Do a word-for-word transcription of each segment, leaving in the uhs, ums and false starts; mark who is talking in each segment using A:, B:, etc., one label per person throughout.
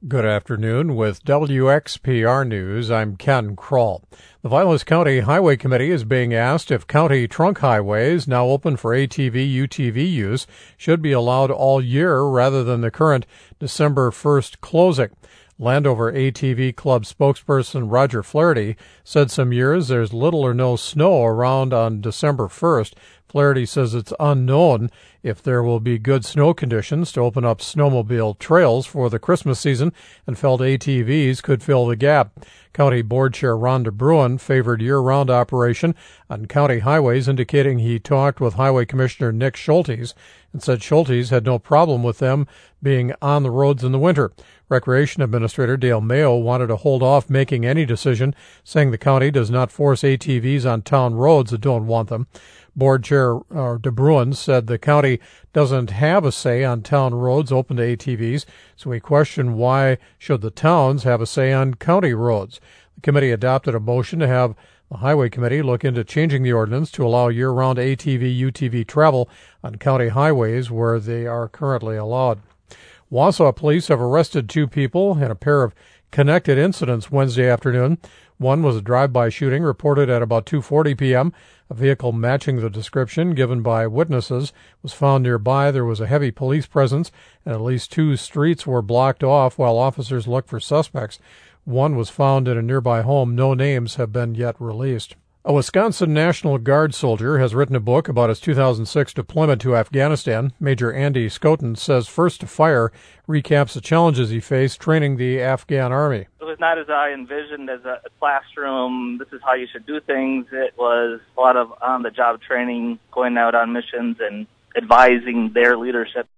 A: Good afternoon. With W X P R News, I'm Ken Kroll. The Vilas County Highway Committee is being asked if county trunk highways, now open for A T V U T V use, should be allowed all year rather than the current December first closing. Landover A T V Club spokesperson Roger Flaherty said some years there's little or no snow around on December first. Flaherty says it's unknown if there will be good snow conditions to open up snowmobile trails for the Christmas season, and felt A T Vs could fill the gap. County Board Chair Ron DeBruin favored year-round operation on county highways, indicating he talked with Highway Commissioner Nick Schultes and said Schultes had no problem with them being on the roads in the winter. Recreation Administrator Dale Mayo wanted to hold off making any decision, saying the county does not force A T Vs on town roads that don't want them. Board Chair uh, DeBruin said the county doesn't have a say on town roads open to A T Vs, so he questioned why should the towns have a say on county roads. The committee adopted a motion to have the Highway Committee look into changing the ordinance to allow year-round A T V U T V travel on county highways where they are currently allowed. Wausau police have arrested two people in a pair of connected incidents Wednesday afternoon. One was a drive-by shooting reported at about two forty p.m. A vehicle matching the description given by witnesses was found nearby. There was a heavy police presence, and at least two streets were blocked off while officers looked for suspects. One was found in a nearby home. No names have been yet released. A Wisconsin National Guard soldier has written a book about his two thousand six deployment to Afghanistan. Major Andy Skoten says First to Fire recaps the challenges he faced training the Afghan army.
B: It was not as I envisioned as a classroom, this is how you should do things. It was a lot of on-the-job training, going out on missions and advising their leadership.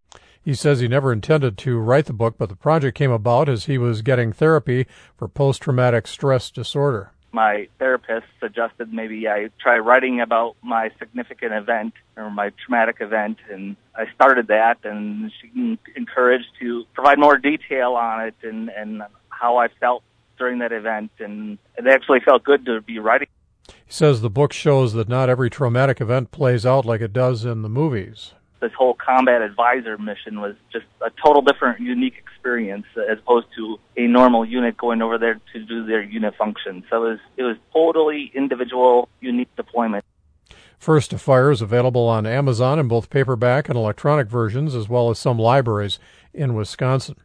A: He says he never intended to write the book, but the project came about as he was getting therapy for post-traumatic stress disorder.
B: My therapist suggested maybe I try writing about my significant event or my traumatic event, and I started that, and she encouraged to provide more detail on it and, and how I felt during that event, and it actually felt good to be writing.
A: He says the book shows that not every traumatic event plays out like it does in the movies.
B: This whole combat advisor mission was just a total different, unique experience as opposed to a normal unit going over there to do their unit function. So it was, it was totally individual, unique deployment.
A: First to Fire is available on Amazon in both paperback and electronic versions, as well as some libraries in Wisconsin.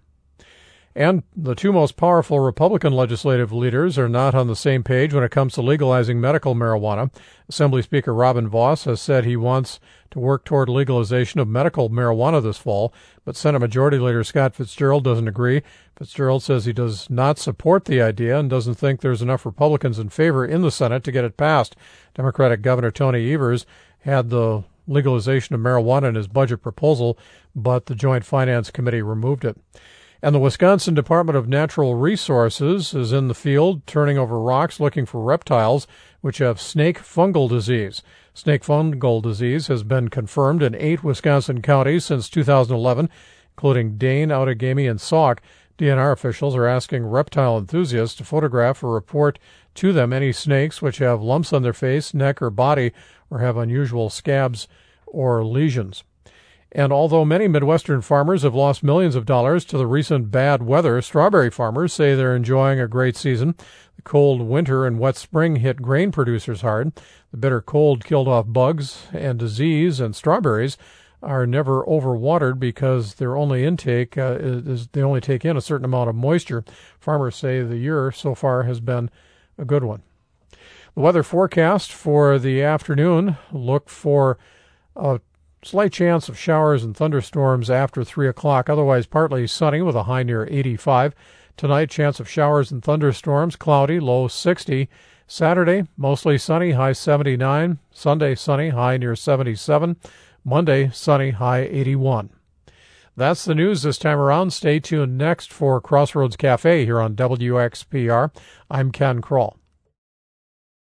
A: And the two most powerful Republican legislative leaders are not on the same page when it comes to legalizing medical marijuana. Assembly Speaker Robin Vos has said he wants to work toward legalization of medical marijuana this fall, but Senate Majority Leader Scott Fitzgerald doesn't agree. Fitzgerald says he does not support the idea and doesn't think there's enough Republicans in favor in the Senate to get it passed. Democratic Governor Tony Evers had the legalization of marijuana in his budget proposal, but the Joint Finance Committee removed it. And the Wisconsin Department of Natural Resources is in the field turning over rocks looking for reptiles which have snake fungal disease. Snake fungal disease has been confirmed in eight Wisconsin counties since two thousand eleven, including Dane, Outagamie, and Sauk. D N R officials are asking reptile enthusiasts to photograph or report to them any snakes which have lumps on their face, neck, or body, or have unusual scabs or lesions. And although many Midwestern farmers have lost millions of dollars to the recent bad weather, strawberry farmers say they're enjoying a great season. The cold winter and wet spring hit grain producers hard. The bitter cold killed off bugs and disease, and strawberries are never overwatered because their only intake uh, is they only take in a certain amount of moisture. Farmers say the year so far has been a good one. The weather forecast for the afternoon, look for a slight chance of showers and thunderstorms after three o'clock. Otherwise, partly sunny with a high near eighty-five. Tonight, chance of showers and thunderstorms, cloudy, low sixty. Saturday, mostly sunny, high seventy-nine. Sunday, sunny, high near seventy-seven. Monday, sunny, high eighty-one. That's the news this time around. Stay tuned next for Crossroads Cafe here on W X P R. I'm Ken Kroll.